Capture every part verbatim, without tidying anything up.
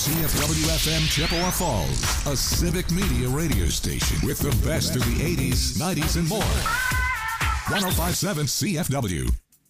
C F W F M Chippewa Falls, a civic media radio station with the best of the eighties, nineties, and more. one oh five point seven C F W.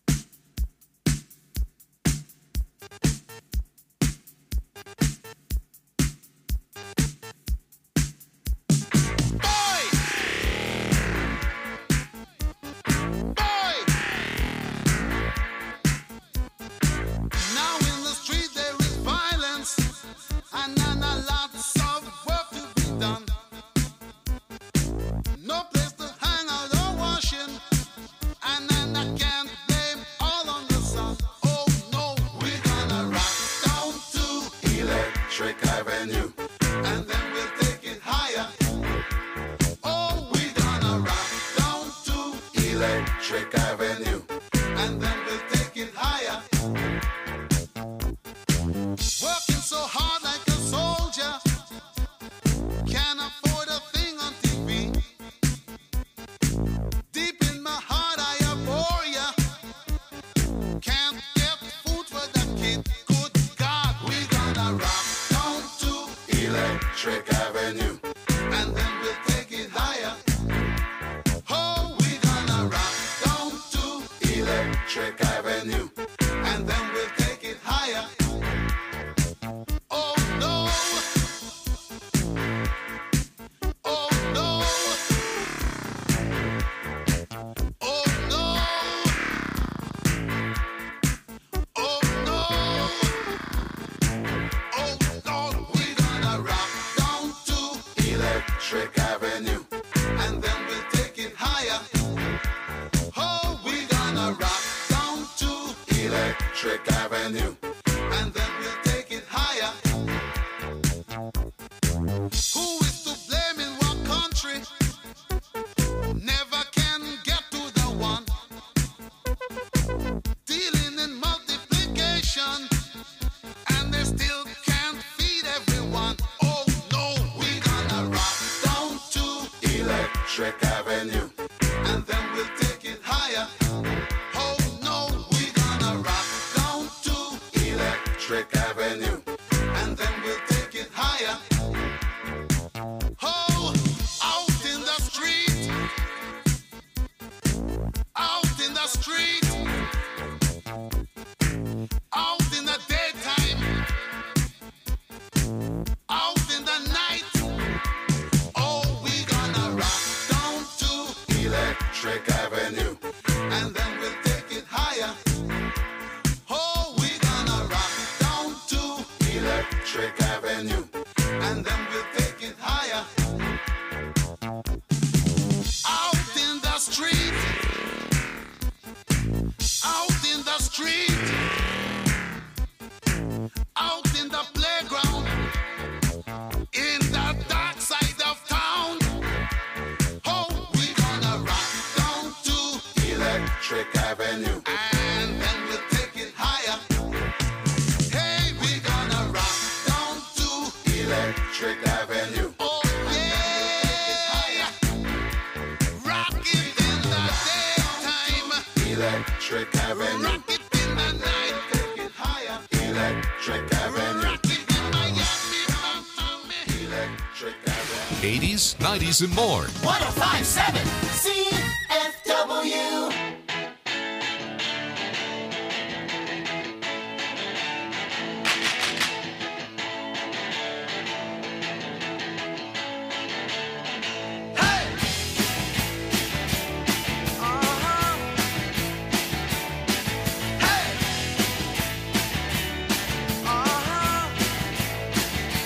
eighties, nineties, and more. one oh five point seven C F W.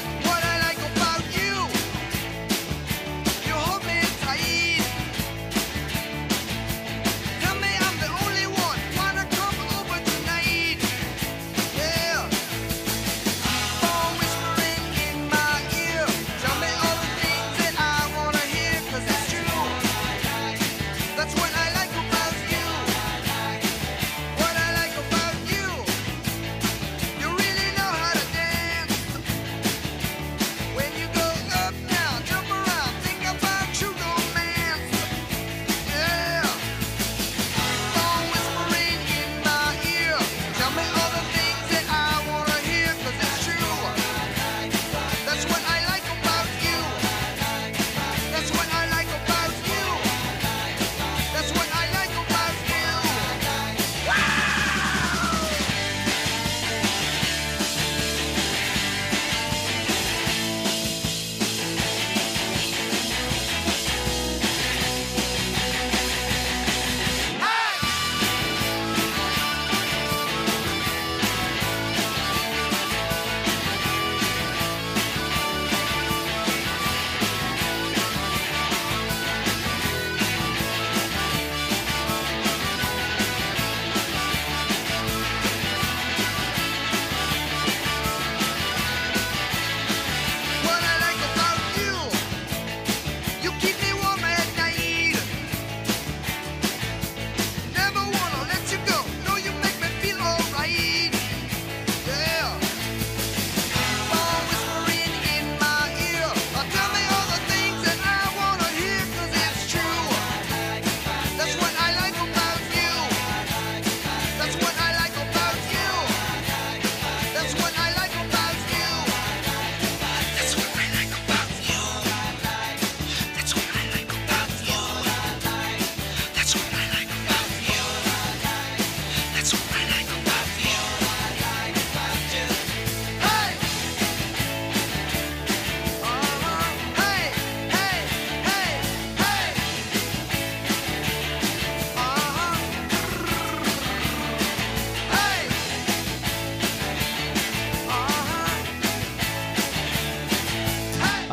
What I like about you, you hold me tight.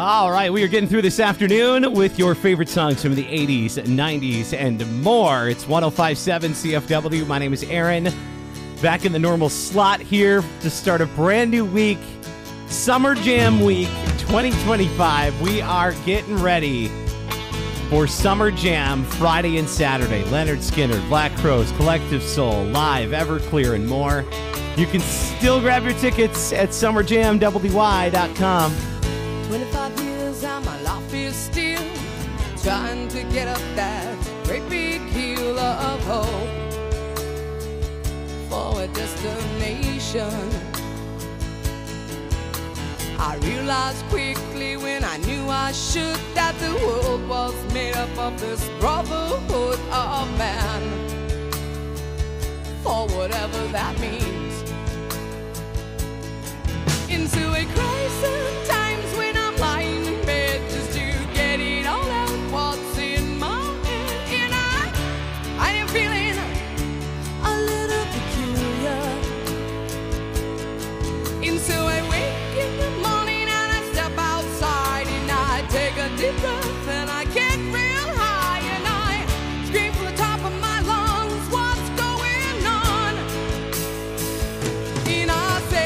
All right, we are getting through this afternoon with your favorite songs from the eighties, nineties, and more. It's one oh five point seven C F W. My name is Aaron. Back in the normal slot here to start a brand new week, Summer Jam Week twenty twenty-five. We are getting ready for Summer Jam Friday and Saturday. Leonard Skinner, Black Crowes, Collective Soul, Live, Everclear, and more. You can still grab your tickets at summer jam w y dot com. twenty-five years and my life is still trying to get up that great big hill of hope for a destination. I realized quickly when I knew I should that the world was made up of this brotherhood of man, for whatever that means. Into a crisis times when I'm lying in bed just to get it all out what's in my head, and I I am feeling a little peculiar. And so I wake in the morning and I step outside and I take a deep breath and I get real high and I scream from the top of my lungs, what's going on? And I say,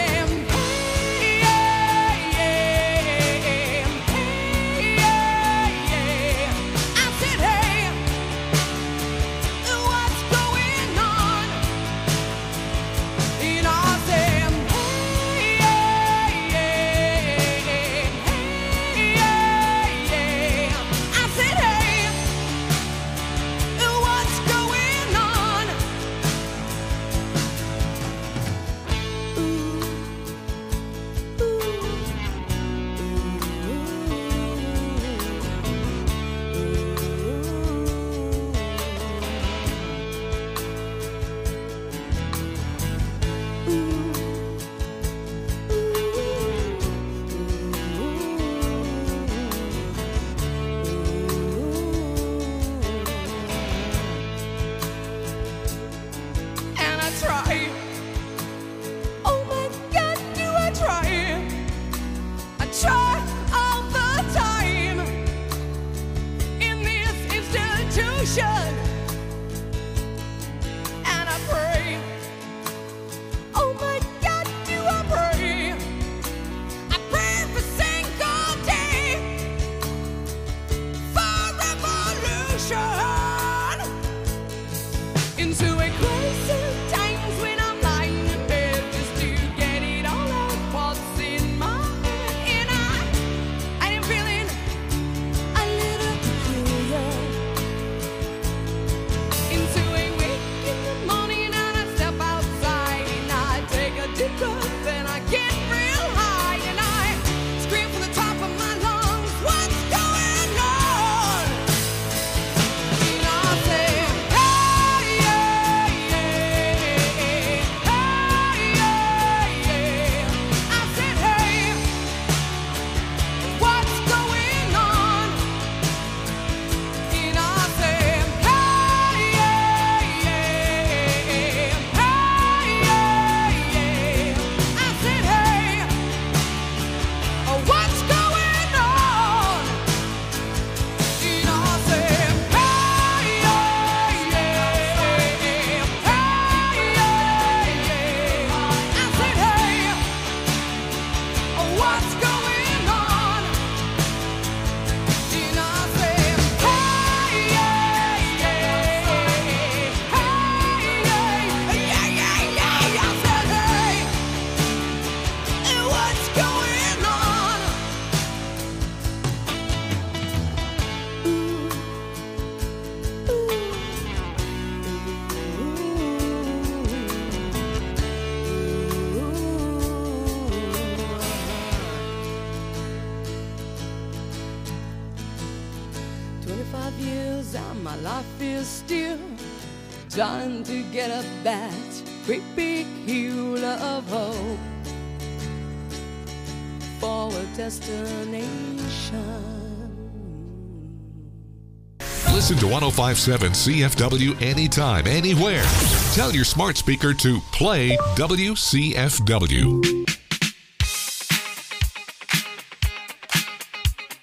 twenty-five years and my life is still trying to get up that great big hill of hope for a destination. Listen to one oh five point seven C F W anytime, anywhere. Tell your smart speaker to play W C F W.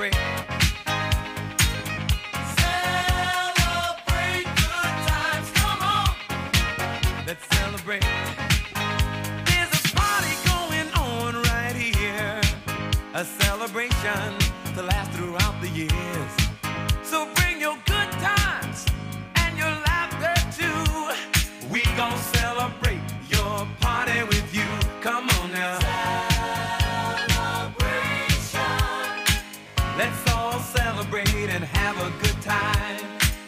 celebrate. Celebrate good times, come on. Let's celebrate. There's a party going on right here, a celebration to last throughout the years. So bring your good times and your laughter too. We gon' celebrate your party with you. Come on now. Celebration. Let's all celebrate and have a good time.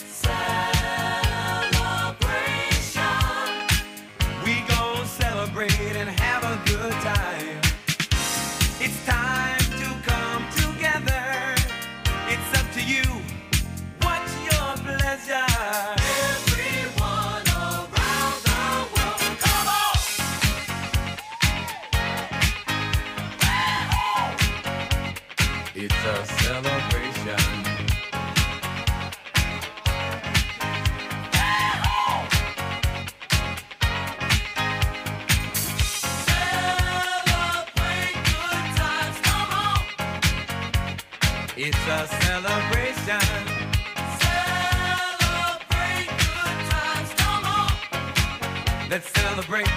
Celebration. We gon' celebrate and have a good time. It's time to come together. It's up to you. What's your pleasure? Everyone around the world, come on! It's a celebration. Celebrate good times, come on! It's a celebration. Celebrate good times, come on! Let's celebrate.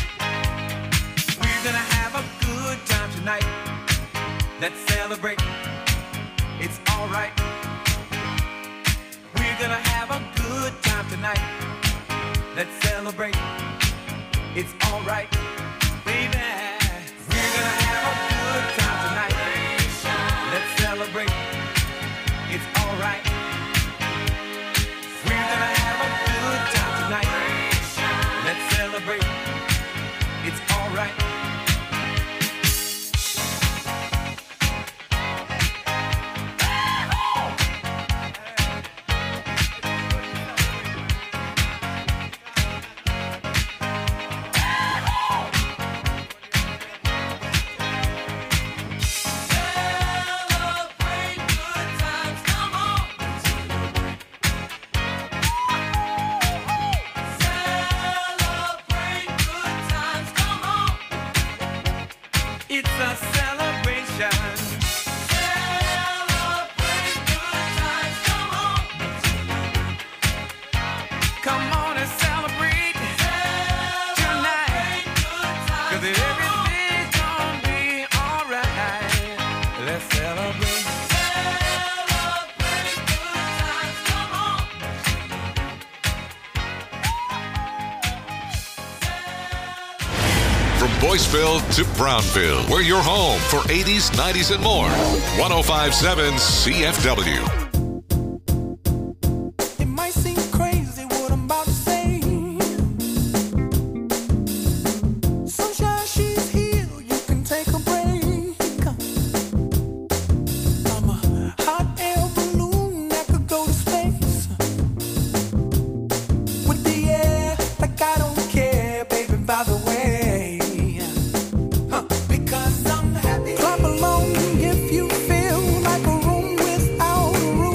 We're gonna have a good time tonight. Let's celebrate. It's alright. We're gonna have a good time tonight. Let's celebrate. It's alright, baby. We're gonna have a good time tonight. Let's celebrate. It's alright. We're gonna have a good time tonight. Let's celebrate. It's alright. Celebrate good times, come on. Celebrate good times, come on. It's a celebration. Celebrate good times, come on. Come on and celebrate tonight. 'Cause everything's gonna be alright. Let's celebrate. Celebrate good times, come on. From Boyceville to Brownville, we're your home for eighties, nineties, and more. one oh five point seven C F W. It might seem crazy what I'm about to say. Sunshine, she's here, you can take a break. I'm a hot air balloon that could go to space. With the air, like I don't care, baby, by the way. Huh, because I'm happy. Clap along if you feel like a room without a roof.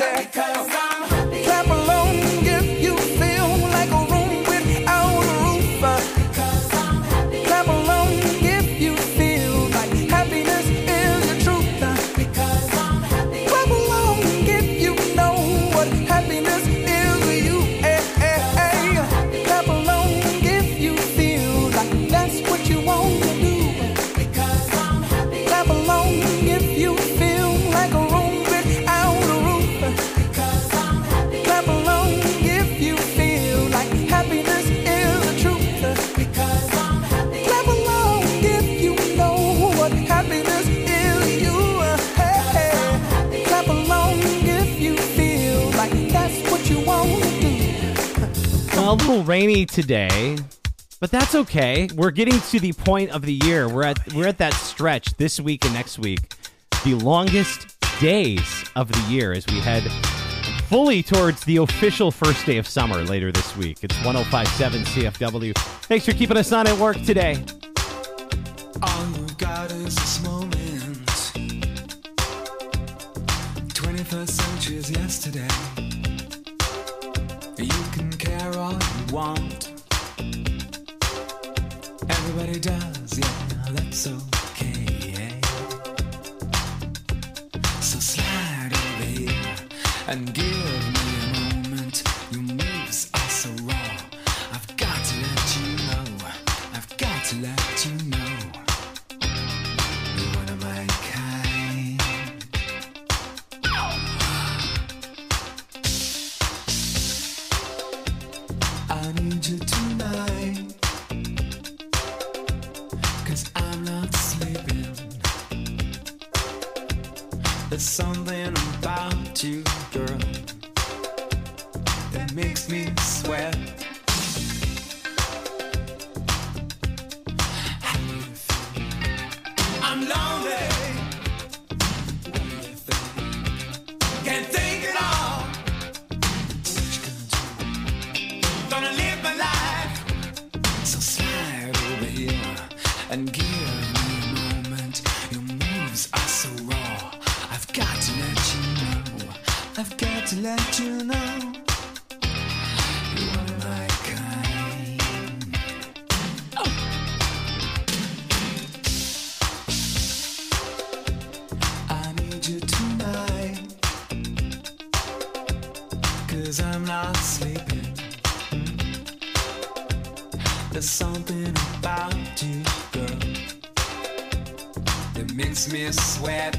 say, clap along if you feel like a room without a roof. Clap along if you feel like happiness is the truth. Clap along if you know what happiness is to you. Hey, hey, hey. Clap along if you feel like that's what you want to do. Clap along if you feel like a room without a roof. Clap along if you feel like happiness is the truth. Clap along if you know what happiness is to you. Hey, hey. Clap along if you feel like that's what you want to do. Well, a little rainy today, but that's okay. We're getting to the point of the year. We're at we're at that stretch this week and next week, the longest days of the year as we head fully towards the official first day of summer later this week. It's one oh five point seven C F W. Thanks for keeping us on at work today. All you've got is this moment. twenty-first century is yesterday. You can care all you want. Everybody does, yeah, that's okay. So slide over here and give me a moment. Your moves are so raw. I've got to let you know. I've got to let you know. You're one of my kind. I need you tonight, 'cause I'm not sleeping. There's something about you, girl, that makes me sweat. How do you feel? I'm lonely. What do you think? Can't think at all. What you gonna do? Gonna live my life. So slide over here and give me a moment. Your moves are so raw. I've got to let you know. I've got to let you know. You are my kind. Oh. I need you tonight, 'cause I'm not sleeping. There's something about you, girl, that makes me sweat.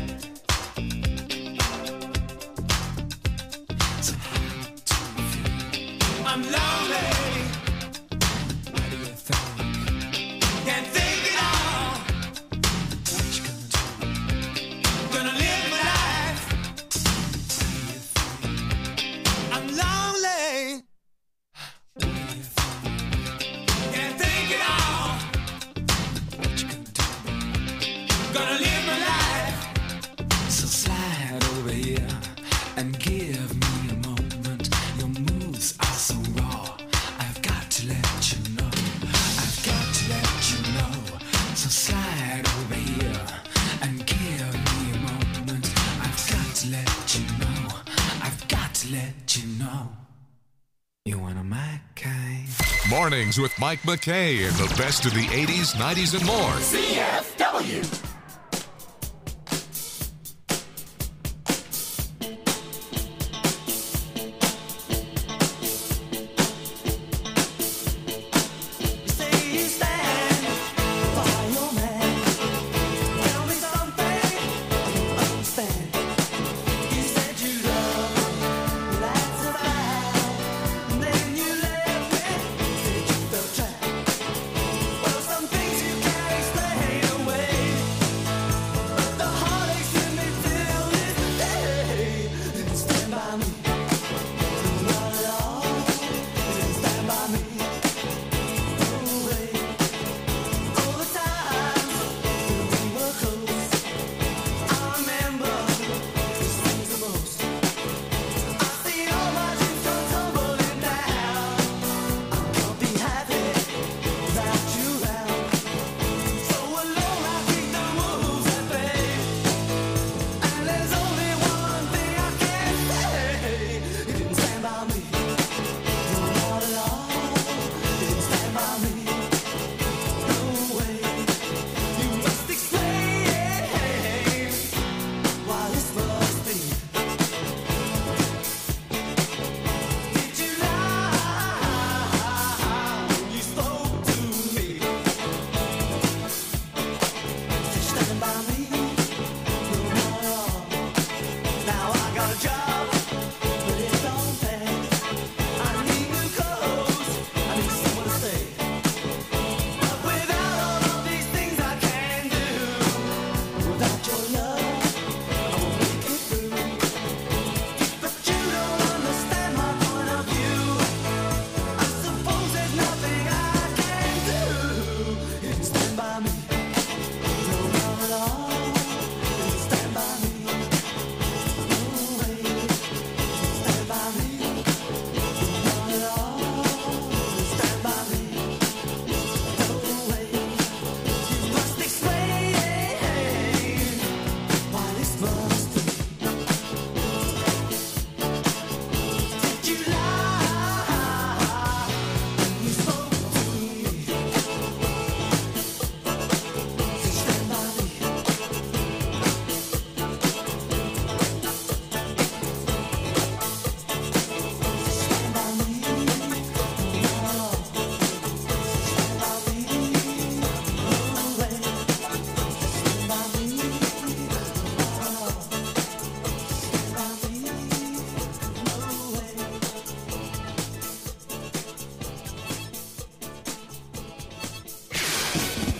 So how do you feel? I'm lonely. What do you think? Can't think at all. What you gonna do? Gonna live my life. What do you think? I'm lonely. What do you think? Can't think at all. What you gonna do? Gonna live my life. So slide over here and give me a moment. Your moves are so raw. I've got to let you know. I've got to let you know. So slide over here and give me a moment. I've got to let you know. I've got to let you know. You're one of my kind. Mornings with Mike McKay and the best of the eighties, nineties, and more. C F W. Well, some things you can't explain away.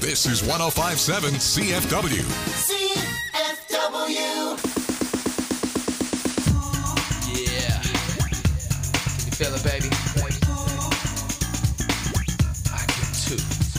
This is one oh five point seven C F W. C F W. Yeah. Can you feel it, baby? I can too.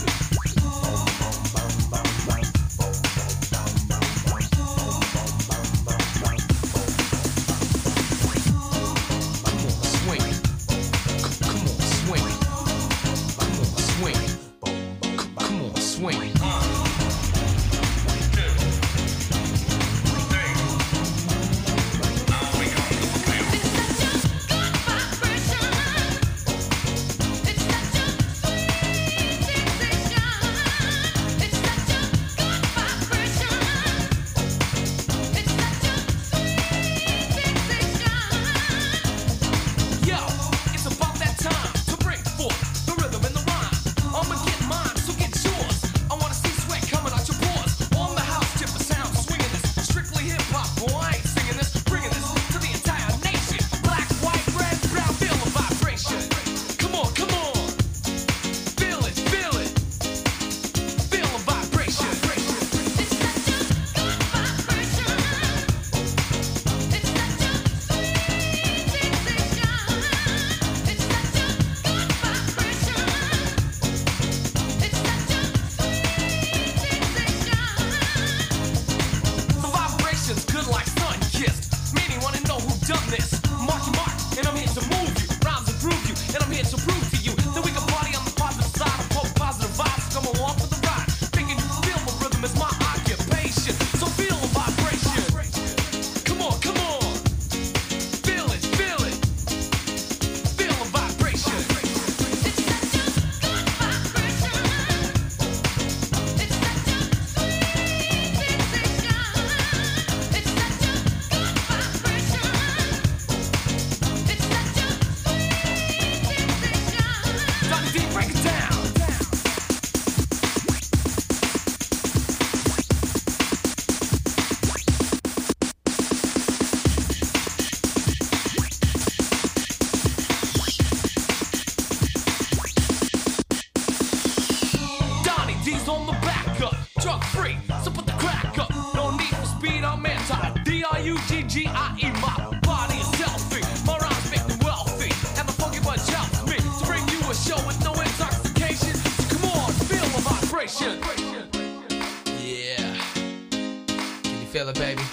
Feel it, baby.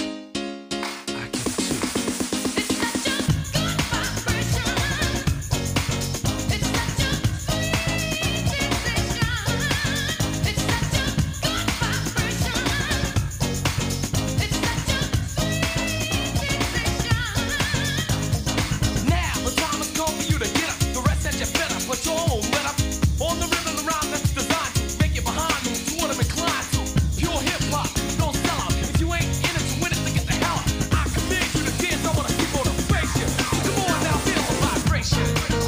I can too. It's such a good vibration. It's such a sweet sensation. It's such a good vibration. It's such a sweet sensation. Now the time has come for you to get up. The rest that you better put your own let up. On the rhythm, the rhyme that's designed to make you behind me to what I'm inclined to. Pure hip hop, don't sell out. If you ain't in it to win it, then get the hell out. I command you to dance, I wanna see motivation. Come on now, feel the vibration.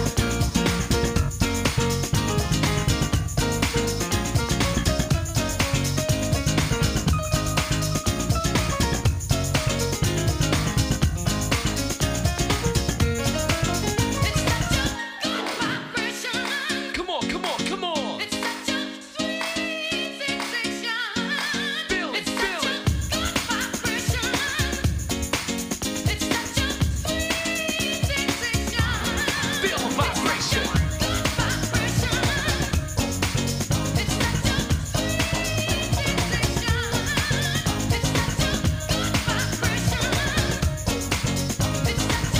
It's such a good vibration. Come on, come on, come on. It's such a sweet sensation. Feel it, It's feel such a it. good vibration. It's such a sweet sensation. Feel the vibration. Good vibration. It's such a sweet sensation. It's such a good vibration. It's such a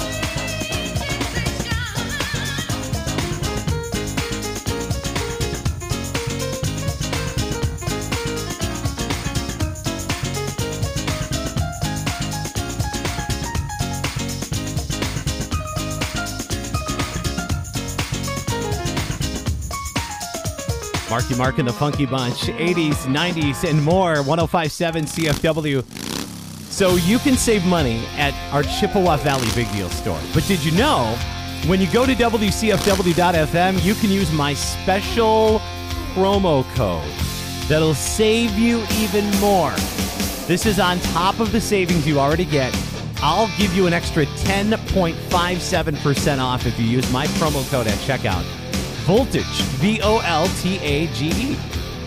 Marky Mark and the Funky Bunch, eighties, nineties, and more, one oh five point seven C F W. So you can save money at our Chippewa Valley Big Deal store. But did you know, when you go to W C F W dot F M, you can use my special promo code that'll save you even more. This is on top of the savings you already get. I'll give you an extra ten point five seven percent off if you use my promo code at checkout. Voltage, V O L T A G E.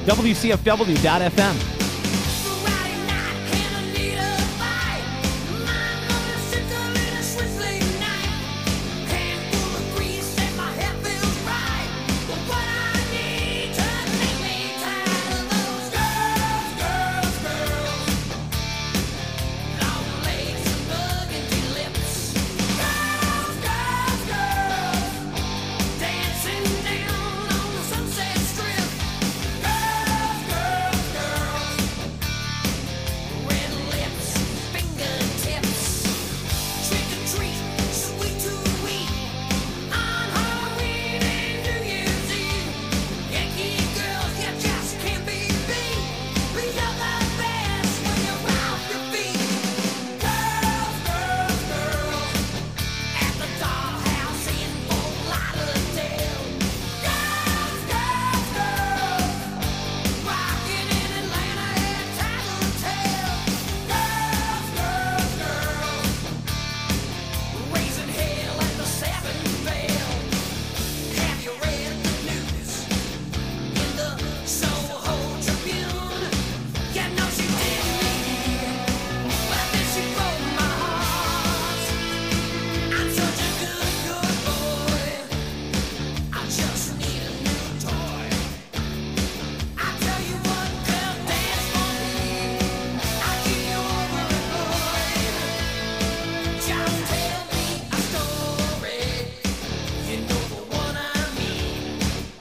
W C F W dot F M. Friday night, can I need a fight? My mother sits a little Swiss late night. Handful of grease and my hair feels right. But what I need to make me tired of those girls, girls, girls. Long legs and burgundy lips. Girls, girls, girls. Dancing down on the Sunset Strip. Girls, girls, girls. Red lips, fingertips. Trick or treat, sweet to sweet. On Halloween and New Year's Eve. Yankee girls, you just can't be beat. But you're the best when you're off your feet. Girls, girls, girls. At the dollhouse in Fort Lauderdale. Girls, girls, girls. Rockin' in Atlanta at Tattletale. Girls, girls, girls. Raising hell at the Seven Veil. Have you read the news in the Soho Tribune? You know she did me, but then she broke my heart. I'm such a good, good boy. I just need a new toy. I tell you what, girl, dance for me. I'll keep you over and boy. Just tell me a story. You know the one I mean.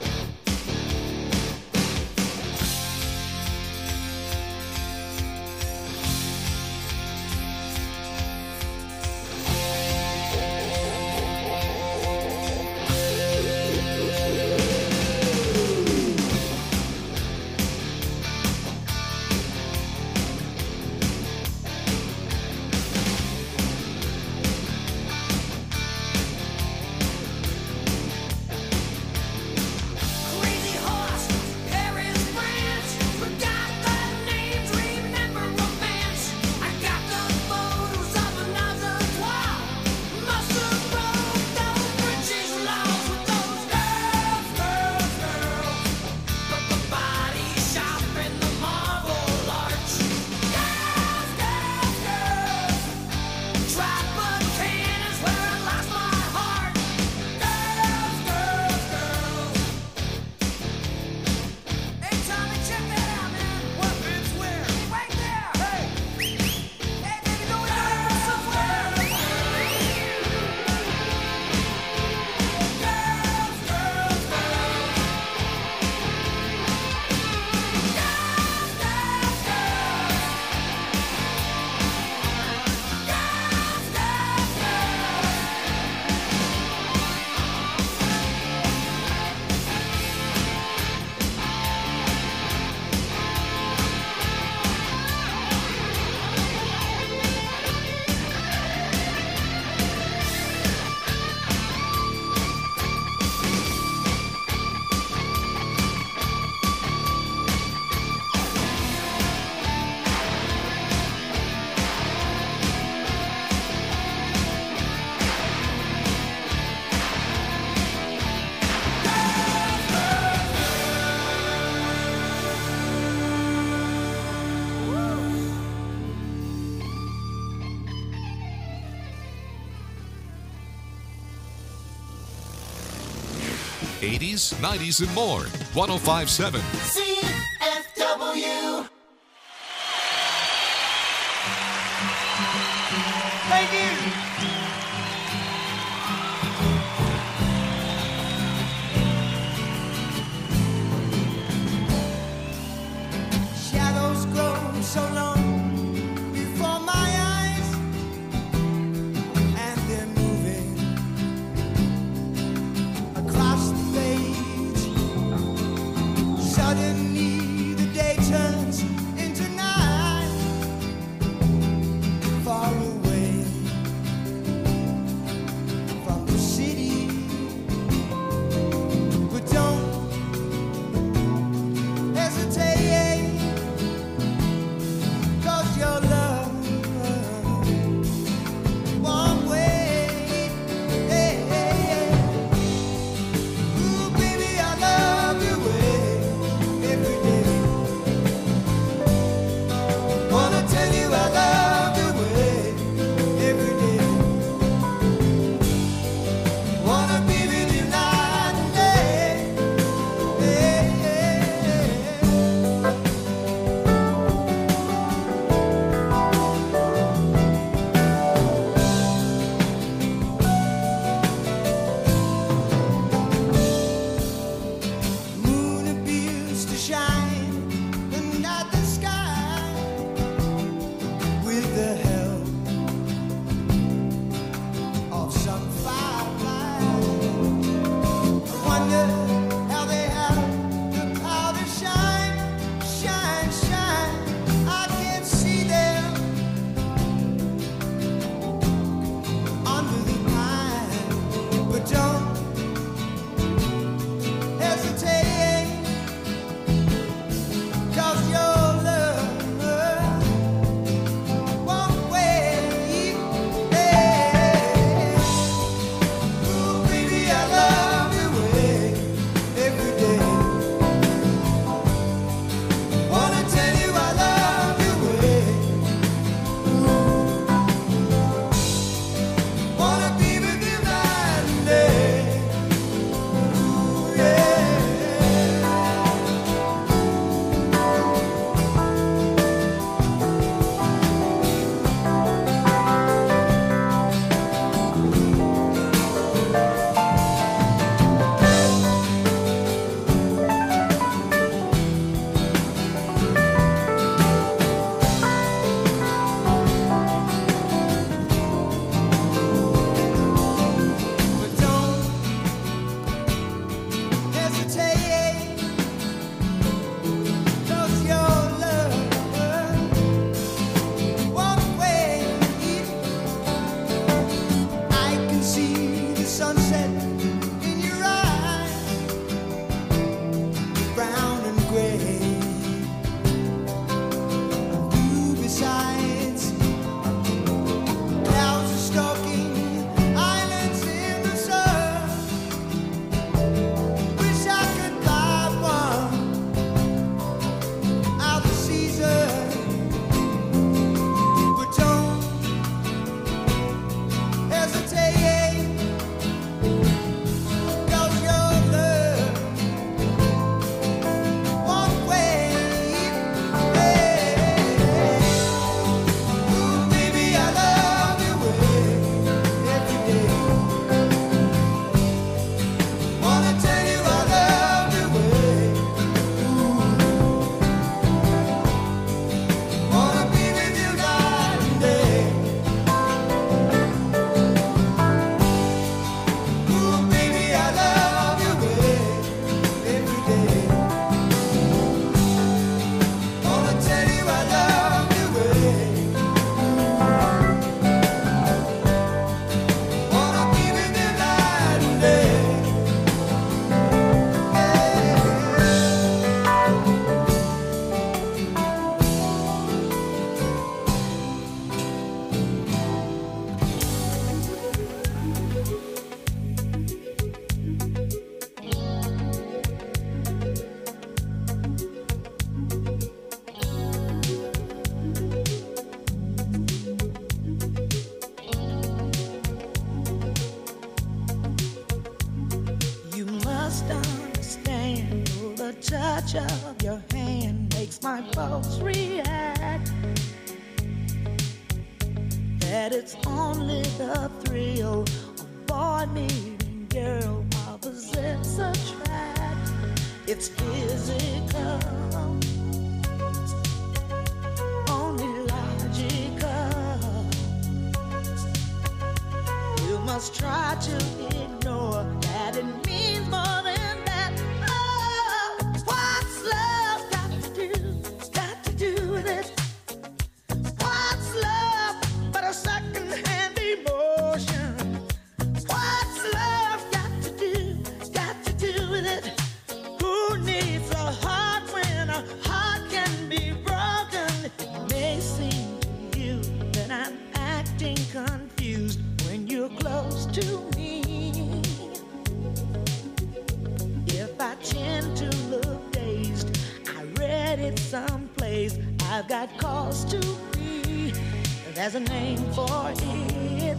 Crazy horse, Paris, France. Forgot the names, remember romance. I got the photos of another twelve. Must have broke those British laws with those girls, girls, girls. But the body shop in the Marble Arch. Girls, girls, girls. Tropicana is where I lost my heart. Girls, girls, girls. Hey, Tommy, check that out, man. What? It's where? Right there. Hey. Hey, baby, go down somewhere. Girls, girls, girls. Girls, girls, girls. Girls, girls, girls. eighties, nineties, and more. one oh five point seven. C F W. Thank you. Shadows grow so long before my eyes, and they're moving across the page. Suddenly the day turns into night, far away. touch of your hand makes my pulse react. That it's only the thrill of boy meeting girl opposites attract. It's physical, only logical. You must try to ignore that it means more than that. Oh, what's love got to do, got to do with it? What's love but a second-hand emotion? What's love got to do, got to do with it? Who needs a heart when a heart can be broken? It may seem to you that I'm acting confused when you're close to me. If I tend to look dazed, I read it someplace. I've got cause to be. There's a name for it.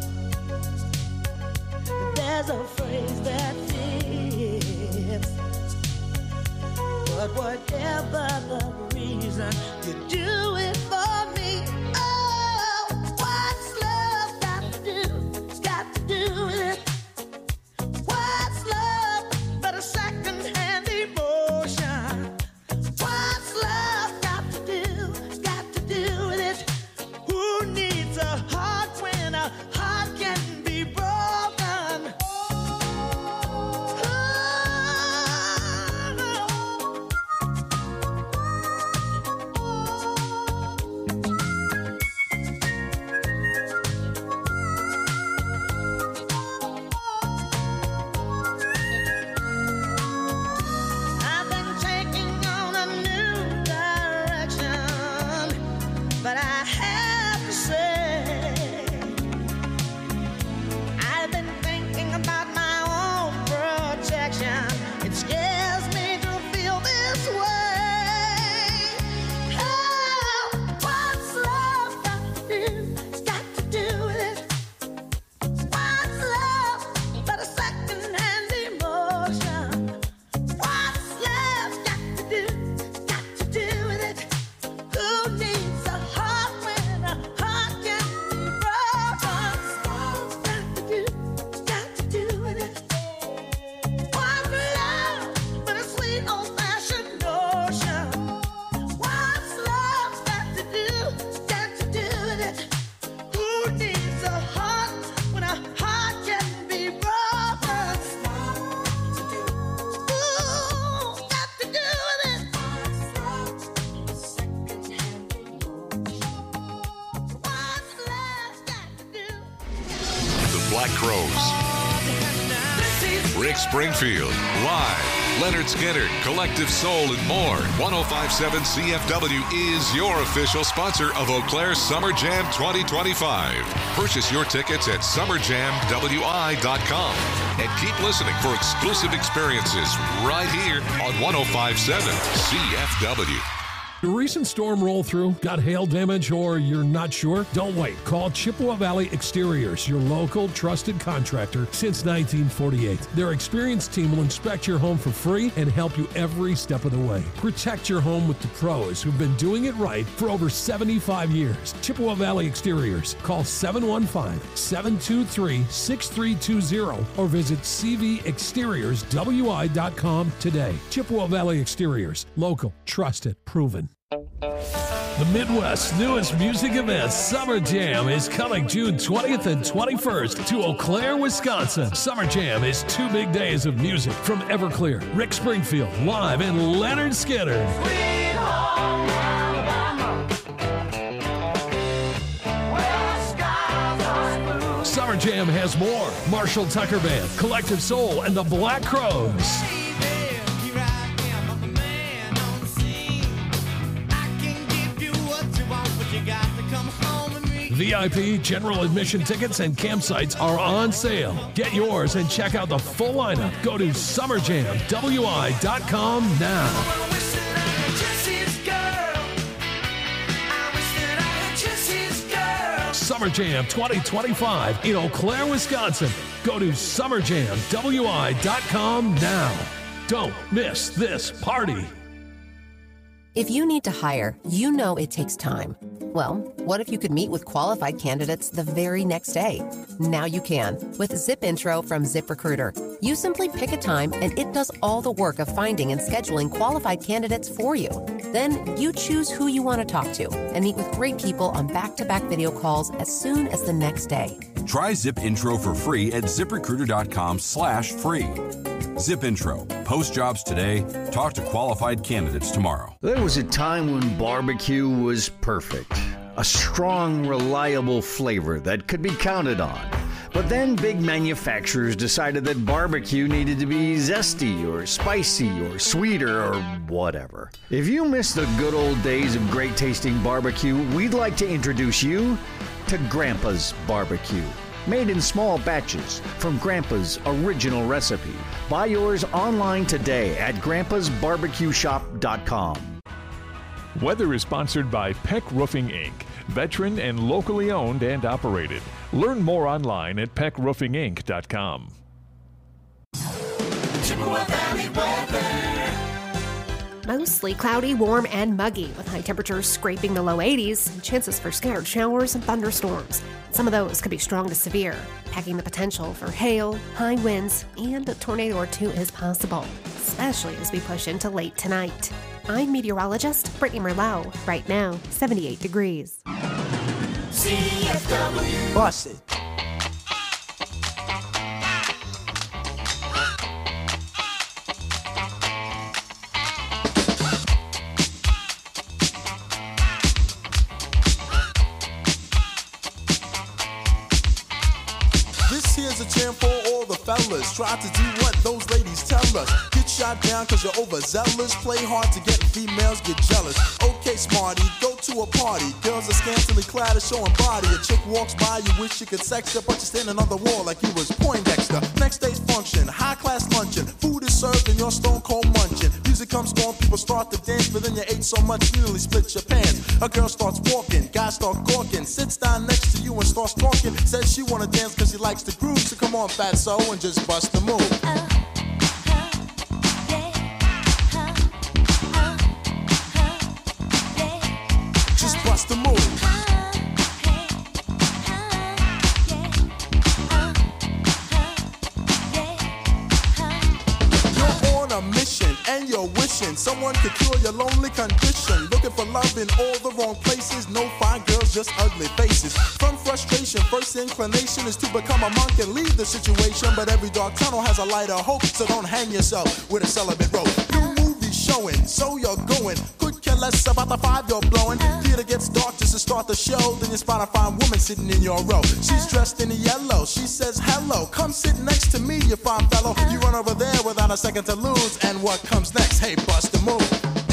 There's a phrase that fits. But whatever the reason, you do it for me. Oh, what's love got to do, got to do with it? What's love but a second-hand emotion? What's love got to do, got to do with it? Who needs a heart when a heart can be broken? I've been taking on a new direction, but I have to say, I've been thinking about my own protection. It scares me to feel this way. Oh, what's love got to do, got to do with it? What's love but a second-hand emotion? What's love got to do, got to do with it? Who needs a heart when a heart can be broken? What's got to do, got to do with it? What's love but a sweet old-fashioned notion? What's love got to do, got to do with it? Who needs a heart when a heart can be broken? Ooh, got to do with it. What's love got to do? The Black Crows. Rick Springfield, live. Leonard Skinner, Collective Soul, and more. ten fifty-seven C F W is your official sponsor of Eau Claire Summer Jam twenty twenty-five. Purchase your tickets at summer jam w i dot com and keep listening for exclusive experiences right here on ten fifty-seven C F W. Your recent storm roll through, got hail damage, or you're not sure? Don't wait. Call Chippewa Valley Exteriors, your local trusted contractor since nineteen forty-eight. Their experienced team will inspect your home for free and help you every step of the way. Protect your home with the pros who've been doing it right for over seventy-five years. Chippewa Valley Exteriors. Call seven one five, seven two three, six three two zero or visit c v exteriors w i dot com today. Chippewa Valley Exteriors. Local, trusted, proven. The Midwest's newest music event, Summer Jam, is coming June twentieth and twenty-first to Eau Claire, Wisconsin. Summer Jam is two big days of music from Everclear, Rick Springfield, live, and Leonard Skinner. Sweet home Alabama, where the skies are blue. Summer Jam has more. Marshall Tucker Band, Collective Soul, and the Black Crows. V I P, general admission tickets, and campsites are on sale. Get yours and check out the full lineup. Go to summer jam w i dot com now. Summer Jam twenty twenty-five in Eau Claire, Wisconsin. Go to summer jam w i dot com now. Don't miss this party. If you need to hire, you know it takes time. Well, what if you could meet with qualified candidates the very next day? Now you can with Zip Intro from ZipRecruiter. You simply pick a time and it does all the work of finding and scheduling qualified candidates for you. Then you choose who you want to talk to and meet with great people on back-to-back video calls as soon as the next day. Try Zip Intro for free at ZipRecruiter.com slash free. Zip Intro. Post jobs today. Talk to qualified candidates tomorrow. There was a time when barbecue was perfect. A strong, reliable flavor that could be counted on. But then big manufacturers decided that barbecue needed to be zesty or spicy or sweeter or whatever. If you miss the good old days of great tasting barbecue, we'd like to introduce you to Grandpa's Barbecue. Made in small batches from Grandpa's original recipe. Buy yours online today at grandpas barbecue shop dot com. Weather is sponsored by Peck Roofing, Incorporated. Veteran and locally owned and operated. Learn more online at peck roofing inc dot com. Chippewa Valley weather. Mostly cloudy, warm, and muggy, with high temperatures scraping the low eighties and chances for scattered showers and thunderstorms. Some of those could be strong to severe, packing the potential for hail, high winds, and a tornado or two is possible, especially as we push into late tonight. I'm meteorologist Brittany Merlot. Right now, seventy-eight degrees. C F W. Bust it. This here's a jam for all the fellas. Try to do what those ladies tell us. Get shot down cause you're overzealous. Play hard to get females get jealous. Okay, smarty, go to a party. Girls are scantily clad and showing body. A chick walks by, you wish you could sex her, but you're standing on the wall like you was Poindexter. Next day's function, high class luncheon. Food is served and you're stone cold munching. Music comes on, people start to dance, but then you ate so much you nearly split your pants. A girl starts walking, guys start gawking, sits down next to you and starts talking. Says she wanna dance cause she likes the groove, so come on fatso and just bust the move. Just bust the move. You're on a mission and you're wishing someone could cure your lonely condition. Looking for love in all the wrong places. No fine girls, just ugly faces. From frustration, first inclination is to become a monk and leave the situation. But every dark tunnel has a light of hope, so don't hang yourself with a celibate rope. New movies showing, so you're going. Could care less about the five you're blowing. Theater gets dark just to start the show. Then you spot a fine woman sitting in your row. She's dressed in yellow. She says hello. Come sit next to me, you fine fellow. You run over there without a second to lose. And what comes next? Hey, bust the move.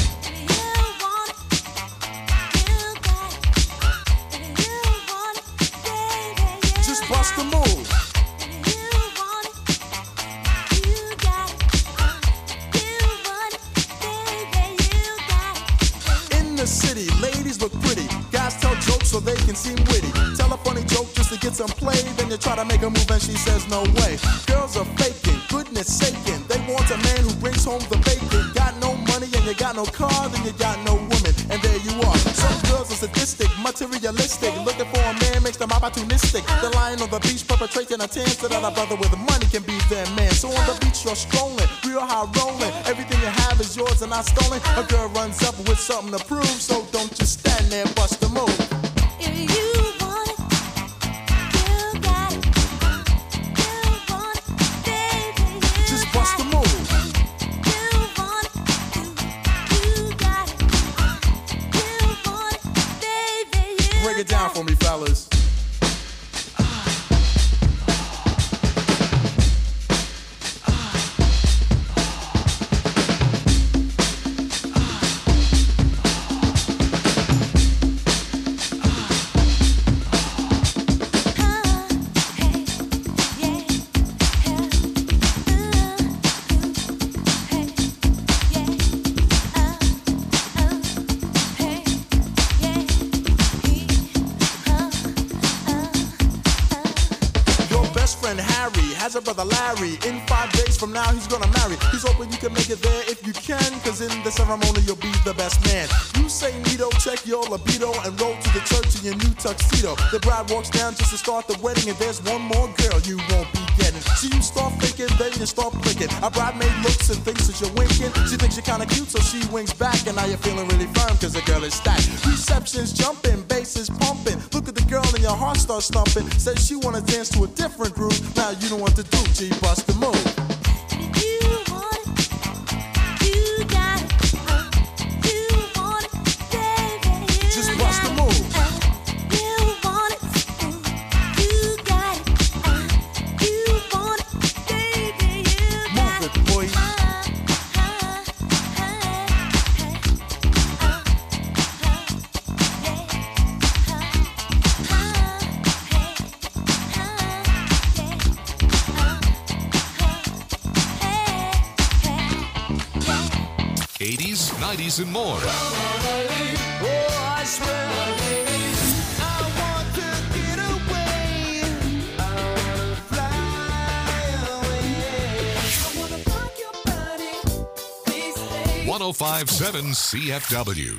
Just bust the move. In the city, ladies look pretty. Guys tell jokes so they can seem witty. Tell a funny joke just to get some play. Then you try to make a move and she says no way. Girls are faking, goodness saking. They want a man who brings home the bacon. Got no money and you got no car, then you got no woman. And there you are. Some girls are sadistic, materialistic. Looking for a man makes them opportunistic. They're lying on the beach perpetrating a tan so that a brother with money can be their man. So on the beach you're strolling, real high rolling. Everything you have is yours and not stolen. A girl runs up with something to prove, so don't just stand there, bust the move. If you want it, you got it. You want it, baby, you Just bust the move. You want it, you got it. You want it, baby, you Break it down for me, fellas. boyfriend Harry has a brother Larry. In five days from now, he's gonna marry. He's hoping you can make it there if you can, cause in the ceremony, you'll be the best man. You say Nito, check your libido, and roll to the church in your new tuxedo. The bride walks down just to start the wedding, and there's one more girl you won't be getting. So you start thinking, then you start blinking. A bridemaid looks and thinks that you're winking. She thinks you're kinda cute, so she winks back, and now you're feeling really firm, cause the girl is stacked. Reception's jumping, bass is pumping. Look at the girl and your heart starts thumping. Says she wanna dance to a different groove. Now you know what to do, G, bust the move. Just bust the move. Move it, boy. eighties, nineties, and more. one oh five point seven C F W.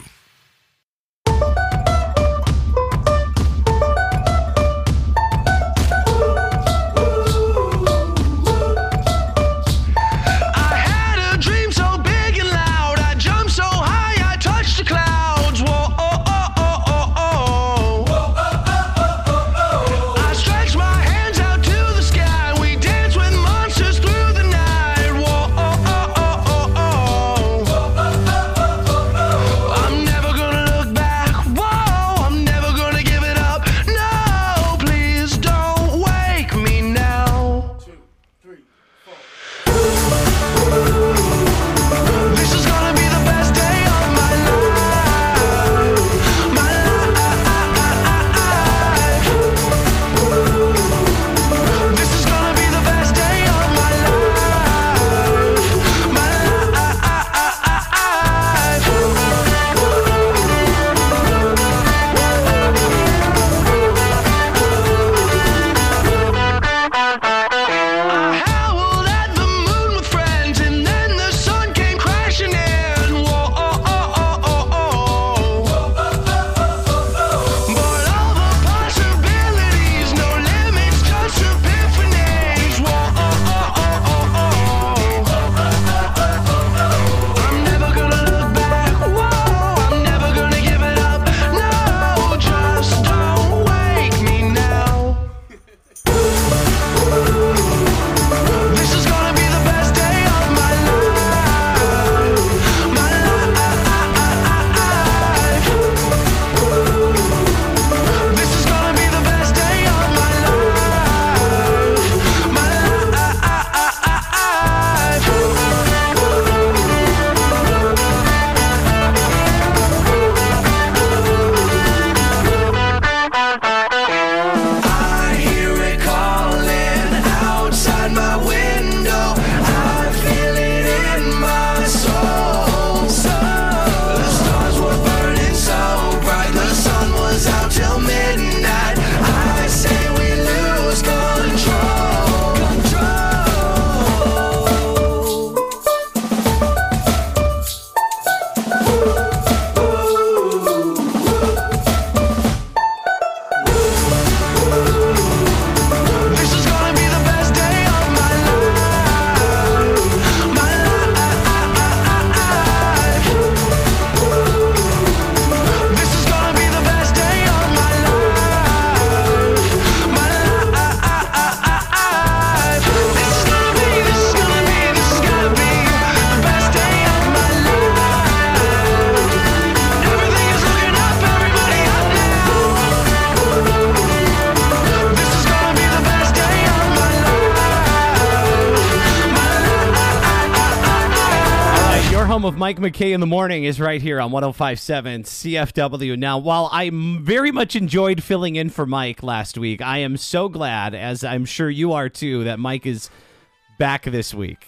home of Mike McKay in the morning is right here on one oh five point seven C F W. Now, while I very much enjoyed filling in for Mike last week, I am so glad, as I'm sure you are too, that Mike is back this week.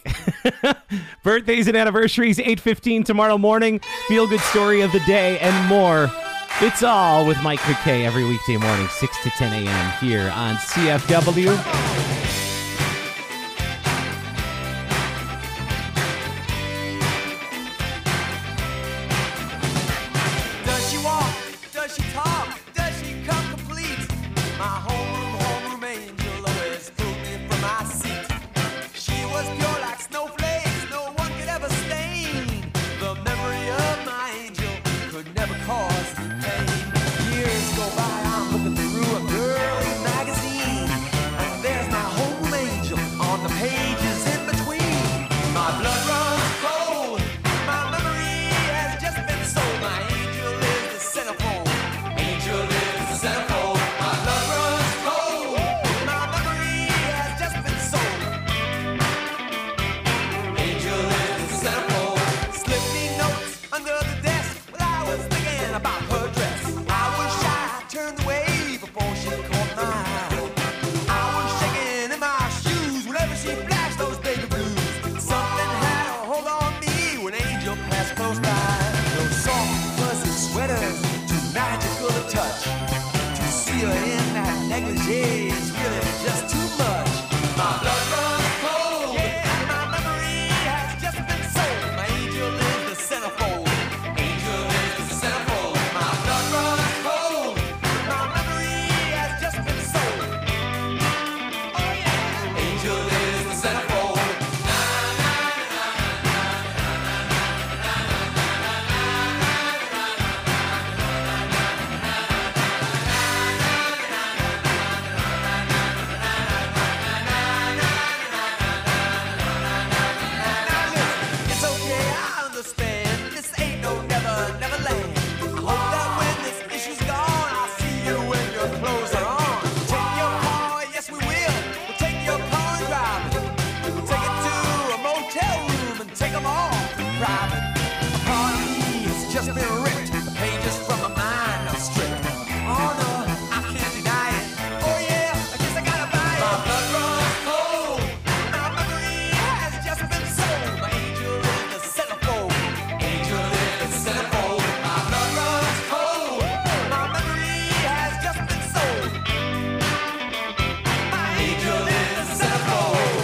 Birthdays and anniversaries, eight fifteen tomorrow morning, feel-good story of the day, and more. It's all with Mike McKay every weekday morning, six to ten a.m. here on C F W. Gee, it's really just too much. My blood runs cold. Yeah, my memory has just been sold. My angel is the centerfold. Angel is the centerfold. My blood runs cold. My memory has just been sold. Oh yeah, angel is the centerfold. It's okay, I understand. This ain't no never, never land. I hope that when this issue's gone, I'll see you when your clothes are on. Take your car, yes we will. We'll take your car and drive it. We'll take it to a motel room and take them all private. A part of me has just been ripped. The pages from my mind are stripped. Oh no, I can't deny it. Oh yeah, I guess I gotta buy it. My blood runs cold. My memory has just been sold. My angel is the centerfold. Angel is the centerfold. My blood runs cold. My memory has just been sold. My angel is the centerfold.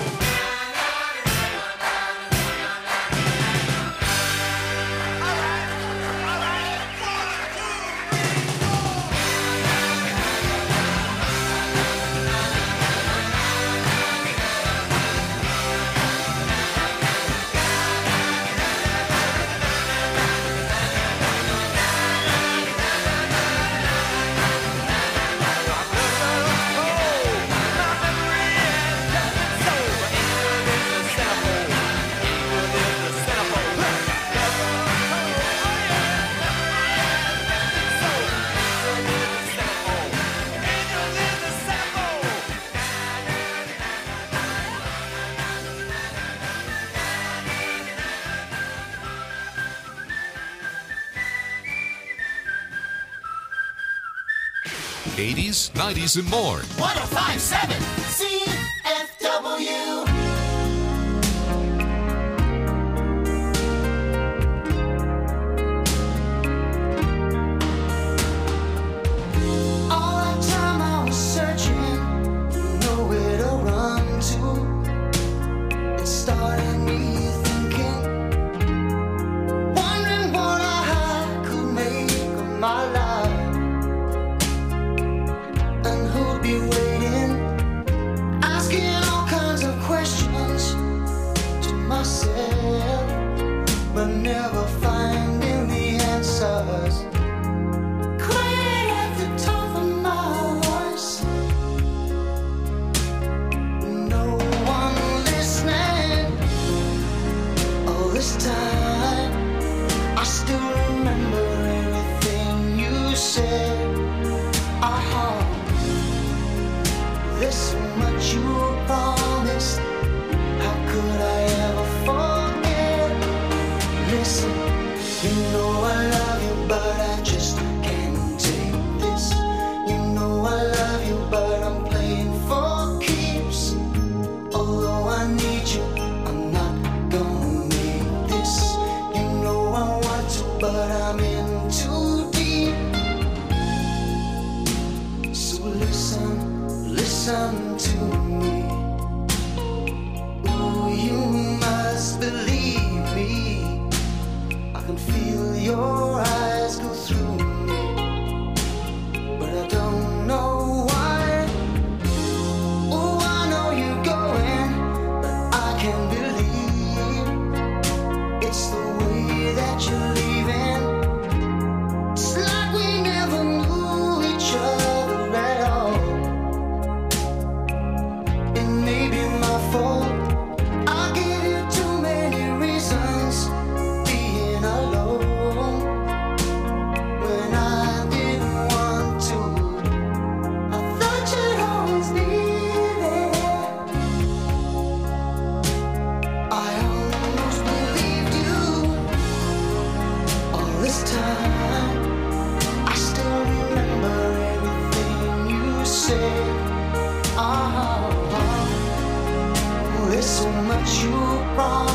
eighties, nineties, and more. one oh five point seven C F W. All that time I was searching, nowhere to run to. It started me thinking, wondering what I could make of my life, and who'd be waiting, asking all kinds of questions to myself, but never finding the answers. Quiet at the top of my voice, no one listening. All this time, I still remember everything you said. Uh-huh. There's so much you promised. How could I ever forget? Listen, you know I love you, but I just can't take this. You know I love you, but I'm playing for keeps. Although I need you, I'm not gonna make this. You know I want to, but I'm in too deep. So listen, listen to me. Ooh, you must believe me. I can feel your eyes go through me, but I don't know why. Oh, I know you're going, but I can't believe it's the way that you're leaving. It's like we never knew each other at all. It may be my fault. I gave you too many reasons being alone when I didn't want to. I thought you'd always be there. I almost believed you all this time. I still remember everything you said. Uh-huh. There's so much you promised.